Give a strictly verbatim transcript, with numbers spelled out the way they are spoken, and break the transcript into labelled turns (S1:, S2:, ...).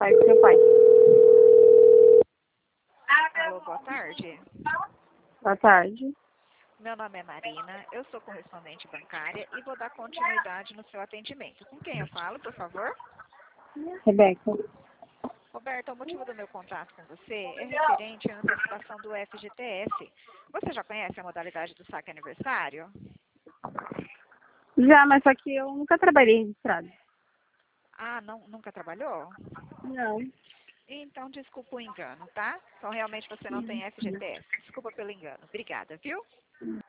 S1: pai, com seu pai.
S2: Alô, boa tarde.
S1: Boa tarde.
S2: Meu nome é Marina, eu sou correspondente bancária e vou dar continuidade no seu atendimento. Com quem eu falo, por favor?
S1: Rebeca.
S2: Roberto, o motivo do meu contato com você é referente à antecipação do F G T S. Você já conhece a modalidade do saque aniversário?
S1: Já, mas só que eu nunca trabalhei registrado.
S2: Ah, não, nunca trabalhou?
S1: Não.
S2: Então, desculpa o engano, tá? Então, realmente você não tem F G T S. Desculpa pelo engano. Obrigada, viu?